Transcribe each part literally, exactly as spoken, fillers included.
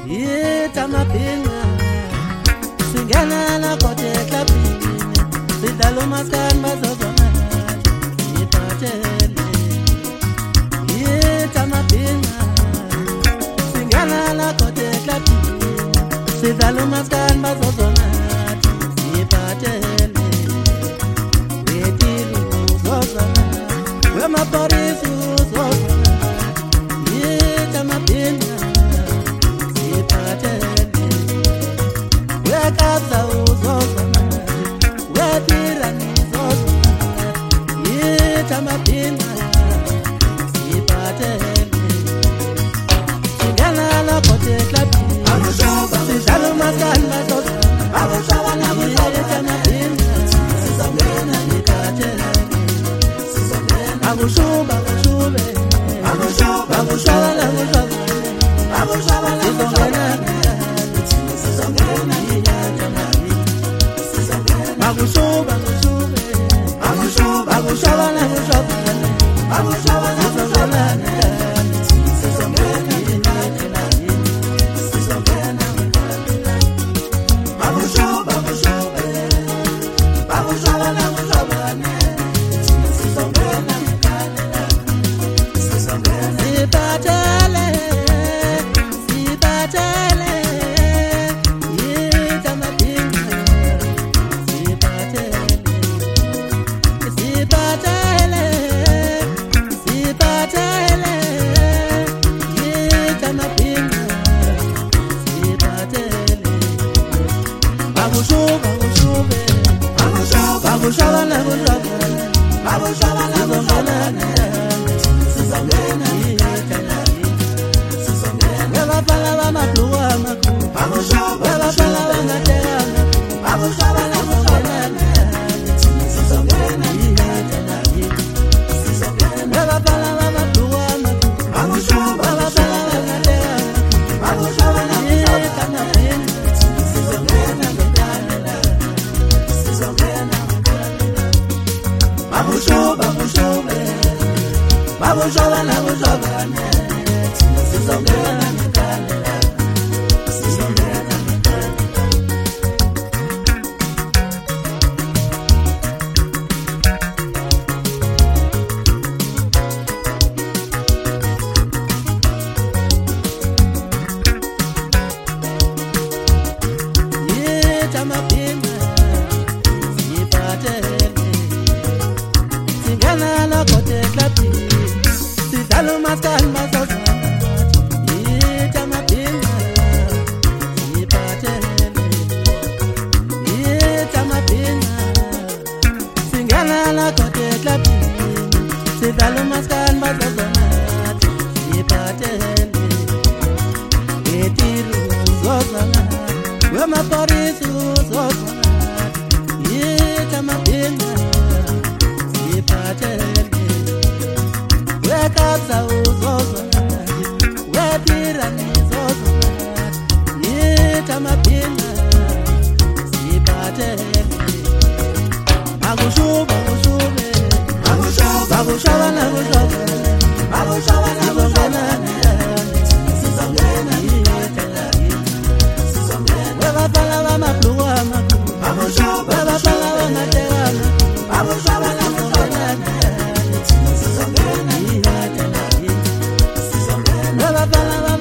Ita mapinga Singana na kote klapini Sidalo maskan bazozona Ipatele Ita mapinga Singana na kote klapini Sidalo maskan bazozona Ipatele Wetiru zozona Wema porisu zozona Ita mapinga Wekasa uzozana Wetirani zozana Yita mapina Sipatele Singana la kote klapi Sijalo makanda zozana Yita mapina Sisongena nikatele Agushuba agusube Agushuba agushuba Agushuba Sisongena Agushuba, agushuba, agushuba, agushuba, agushuba, agushuba,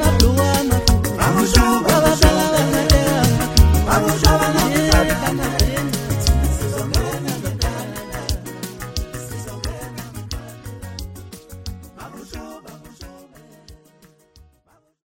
I'm